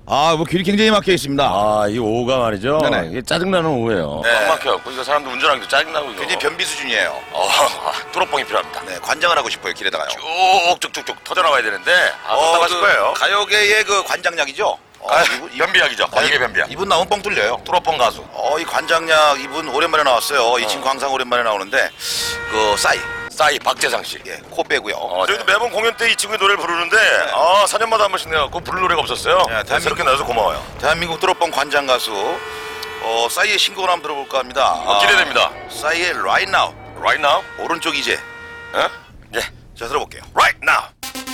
뭐 길이 굉장히 막혀 있습니다. 이 오후가 말이죠. 네네. 이게 짜증나는 오후예요. 네. 꽉 막혀갖고 이거 사람들 운전하기도 짜증나고 이거. 굉장히 변비 수준이에요. 뚜러뻥이 필요합니다. 네, 관장을 하고 싶어요, 길에다가요. 쭉쭉쭉쭉 터져나가야 되는데 답답하실 거예요. 가요계의 그 관장약이죠. 변비약이죠. 관계 변비약. 이분 나오면 뻥 뚫려요. 뚜러뻥 가수. 이 관장약 이분 오랜만에 나왔어요. 이 친구 항상 오랜만에 나오는데 그 싸이 박재상 씨. 예, 코 빼고요. 저희도 매번 공연 때 이 친구의 노래를 부르는데 4년마다 한 번씩 내갖고 부를 노래가 없었어요. 네, 새롭게 나와서 고마워요. 대한민국 뚜러뻥 관장 가수 싸이의 신곡을 한번 들어볼까 합니다. 기대됩니다. 싸이의 Right Now. Right now? 오른쪽 이제. 예. 자, 들어볼게요. Right now.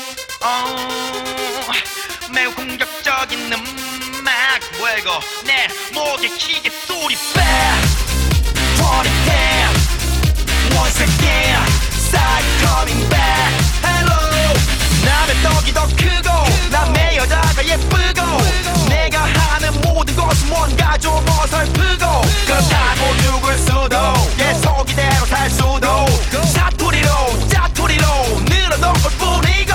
매우 공격적인 음악 왜고 내 목에 기계 소리 빼 Turn it down Once again Start coming back Hello 남의 떡이 더 크고 남의 여자가 예쁘고 내가 하는 모든 것은 뭔가 좀 어설프고 그렇다고 죽을 수도 계속 이대로 살 수도 사투리로 짜투리로 늘어놓을 뿐이고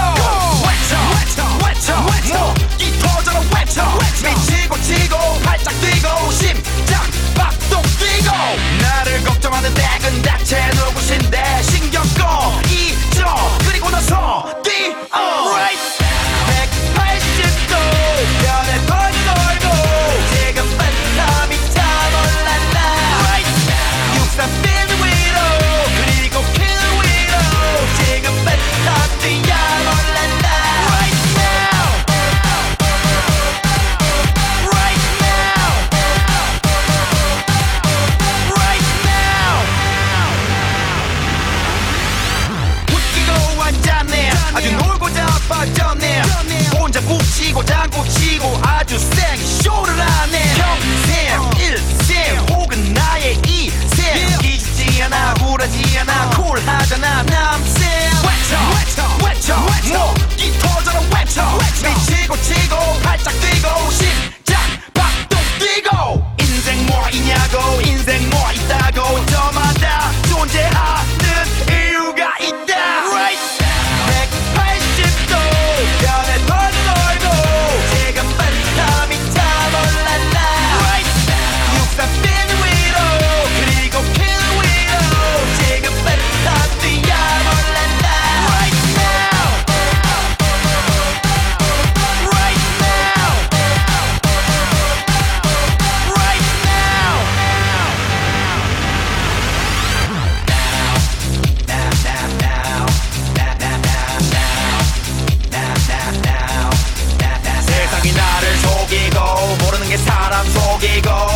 외쳐 이 터져라 외쳐 미치고 치고 팔짝 뛰고 심장 박동 뛰고 나를 걱정하는 댁은 대체 누구신데 신경 꺼 잊어 그리고 나서 뛰어 right 180도 변해 버린 얼굴 지금 팬텀이 다 놀랄라 right 63빌드 위로 그리고 그 위로 지금 팬텀 뛰어 놀랄라 right now right now right now 웃기고 앉았네 아주 놀고 자빠졌네 혼자 북치고 장구치고 아주 쌩 쇼를 하네 평생 일생 혹은 나의 이생 기죽지 않아 굴하지 않아 쿨하잖아 남생 외쳐 목이 터져라 외쳐 미치고 치고 팔짝 뛰고 심장 박동 뛰고 인생 뭐 있냐고 인생 뭐 있다고 저마다 존재하는 이유가 있다 right 180도 변해 버린 얼굴 지금 팬텀이 다 놀랄라 right 63빌드 위로 그리고 그 위로 지금 팬텀 뛰어 놀랄라 right now right now right now 세상이 나를 속이고 모르는 게 사람 속이고